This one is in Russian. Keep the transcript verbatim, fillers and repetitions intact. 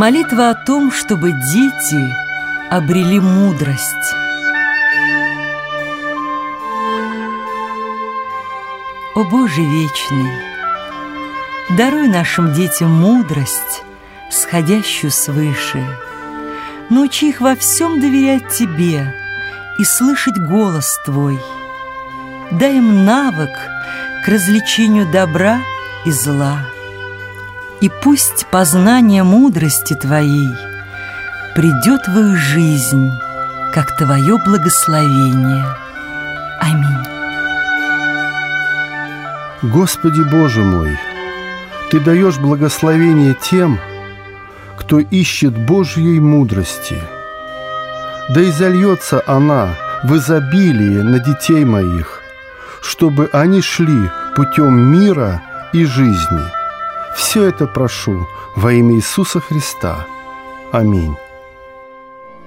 Молитва о том, чтобы дети обрели мудрость. О Боже вечный, даруй нашим детям мудрость, сходящую свыше. Научи их во всем доверять Тебе и слышать голос Твой. Дай им навык к развлечению добра и зла. И пусть познание мудрости Твоей придет в их жизнь, как Твое благословение. Аминь. Господи Боже мой, Ты даешь благословение тем, кто ищет Божьей мудрости. Да изольется она в изобилии на детей моих, чтобы они шли путем мира и жизни. Все это прошу во имя Иисуса Христа. Аминь.